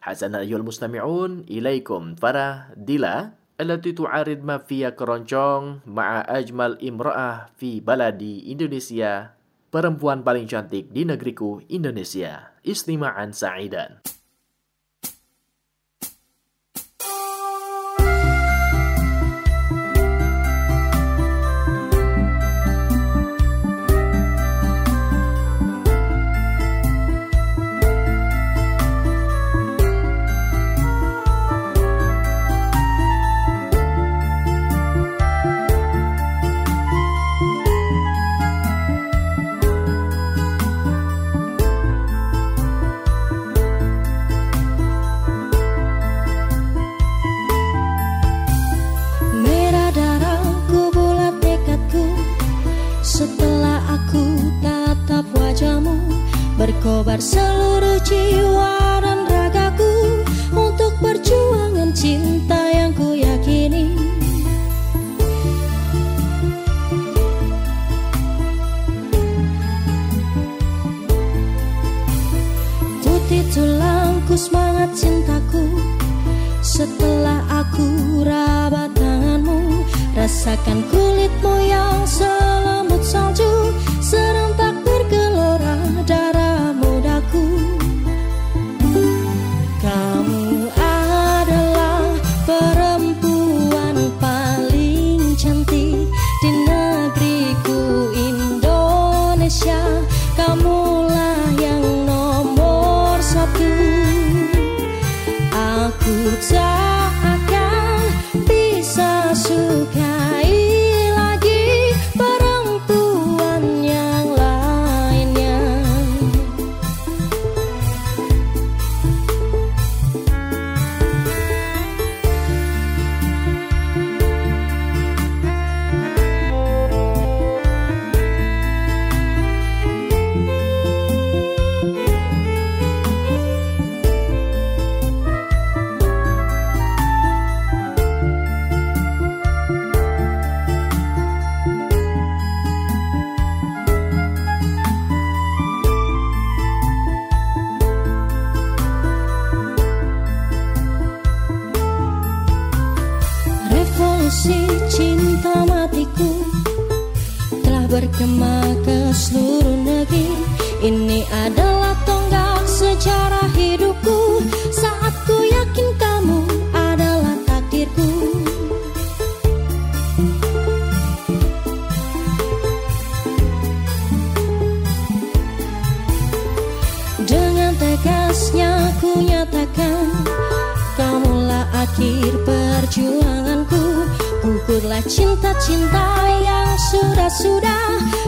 حسنا أيها المستمعون، إليكم فرح ديلا التي تعارض mafia keroncong مع أجمل امرأة في بلدي Indonesia, perempuan paling cantik di negeriku Indonesia. Istima'an sa'idan. Berkobar seluruh jiwa dan ragaku untuk perjuangan cinta yang ku yakini. Putih tulangku, semangat cintaku, setelah aku raba tanganmu, rasakan kulitmu yang selembut salju, serentak bergelora darah mudaku. Kamu adalah perempuan paling cantik di negeriku Indonesia. Kamulah yang nomor satu. Aku tak akan bisa sukai lagi perempuan yang lainnya. Revolusi cinta matiku telah bergema ke seluruh negeri. Ini adalah tonggak sejarah hidupku, saat ku yakin kamu adalah takdirku. Dengan tegasnya ku nyatakan, kamulah akhir perjuanganku. Gugurlah cinta-cinta yang sudah-sudah